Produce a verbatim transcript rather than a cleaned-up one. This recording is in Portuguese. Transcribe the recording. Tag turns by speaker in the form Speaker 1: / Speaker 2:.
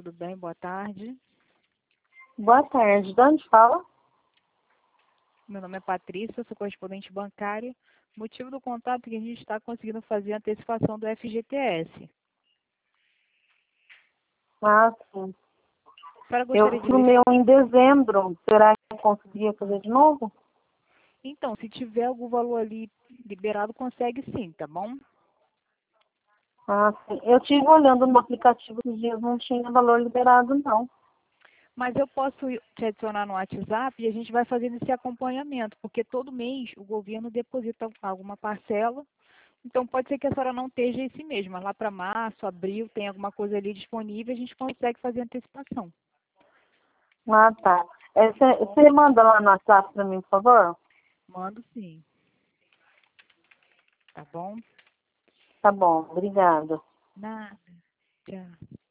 Speaker 1: tudo bem? Boa tarde.
Speaker 2: Boa tarde. De onde fala?
Speaker 1: Meu nome é Patrícia, sou correspondente bancária. O motivo do contato é que a gente está conseguindo fazer a antecipação do F G T S.
Speaker 2: Ah, sim.
Speaker 1: A senhora
Speaker 2: Eu
Speaker 1: gostaria de...
Speaker 2: fiz o meu em dezembro. Será que eu conseguiria fazer de novo?
Speaker 1: Então, se tiver algum valor ali liberado, consegue sim, tá bom?
Speaker 2: Ah, sim. Eu estive olhando no aplicativo esses dias, não tinha valor liberado, não.
Speaker 1: Mas eu posso te adicionar no WhatsApp e a gente vai fazendo esse acompanhamento, porque todo mês o governo deposita alguma parcela. Então, pode ser que a senhora não esteja esse mês, mas lá para março, abril, tem alguma coisa ali disponível, a gente consegue fazer antecipação.
Speaker 2: Ah, tá. É, Você manda lá no WhatsApp para mim, por favor?
Speaker 1: Mando sim, tá bom?
Speaker 2: Tá bom, obrigada.
Speaker 1: Nada. Tchau.